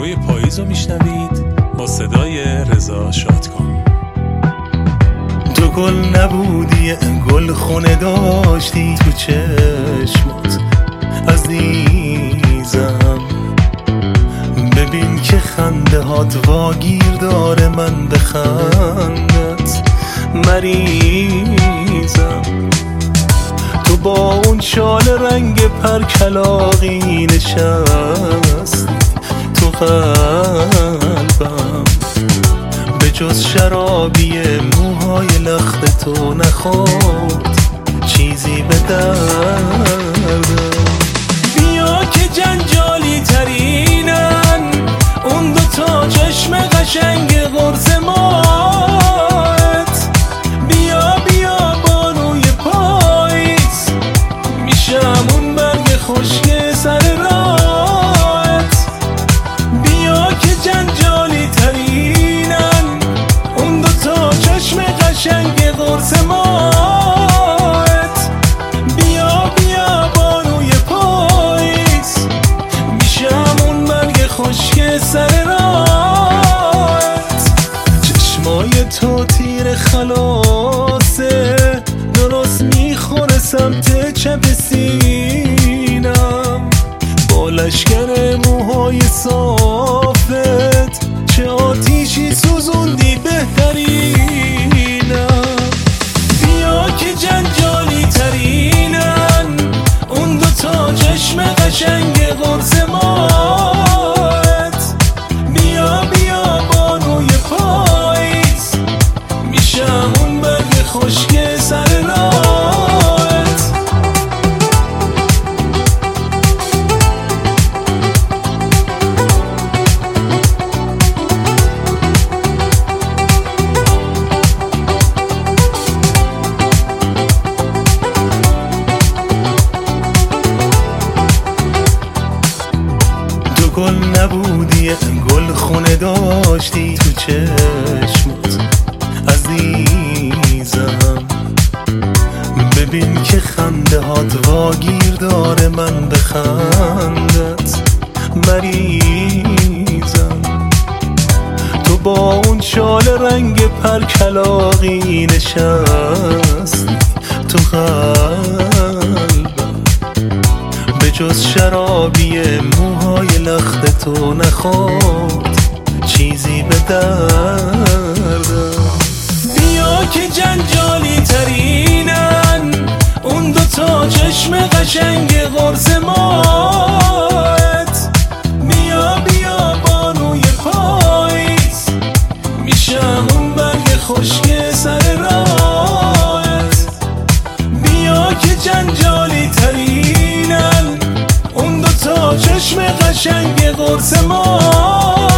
رادیوی پاییز رو میشنوید با صدای رضا شادکام. تو گل نبودی، گل خونه داشتی تو چشمات عزیزم. ببین که خنده هات واگیر داره، من به خندت مریضم. تو با اون شال رنگ پرکلاقی نشستی تو قلبم، به جز شرابی موهای لخت تو نخورد چیزی به دردم. بیا که جنجالی ترینن اون دوتا چشم قشنگ قرص مات. بیا بیا بانوی پاییز، میشم اون برگ خشک سر رات. بیا که جنجالی ترینن اون دوتا چشم قشنگ قرص مات. بیا بیا بانوی پاییز، میشم اون برگ خشک سر رات. چشمای تو تیر خلاصه، درست میخوره سمت چپ سینم. با لشکر موهای صافت چه آتیشی سوزوندی بهترینم. بیا که جنجالی ترینن اون دوتا چشم قشنگ قرص مات. بیا بیا بانوی پاییز، میشم اون برگ خشک سر رات. گل نبودی، گل خونه داشتی تو چشمات عزیزم. ببین که خنده هات واگیر داره، من به خندت مریضم. تو با اون شال رنگ پرکلاقی نشستی تو قلبم، به جز شرابی موهای لخت تو نخورد چیزی به دردم. بیا که جنجالی ترینن اون دوتا چشم قشنگ قرص مات. بیا بیا بانوی پاییز، میشم اون برگ خشک سر رات. بیا که جنجالی ترینن اون دوتا چشم قشنگ قرص ما.